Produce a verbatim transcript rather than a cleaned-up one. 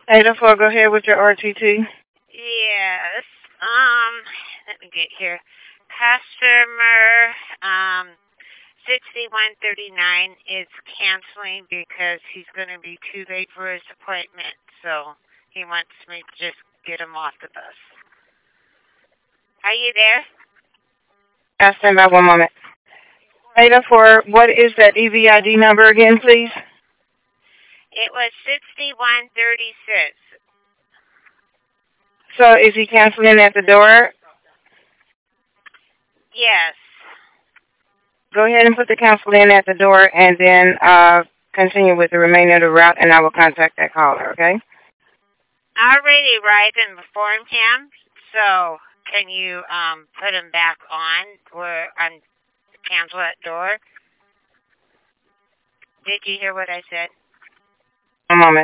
eight oh four, go ahead with your R T T. Yes. Um, let me get here. Customer um sixty-one thirty-nine is canceling because he's going to be too late for his appointment. So he wants me to just get him off the bus. Are you there? I'll stand by one moment. eight oh four, what is that E V I D number again, please? It was sixty-one thirty-six. So is he canceling at the door? Yes. Go ahead and put the cancel in at the door and then uh, continue with the remainder of the route, and I will contact that caller, okay? I already arrived and informed him, so can you um put him back on or on cancel that door? Did you hear what I said? One moment.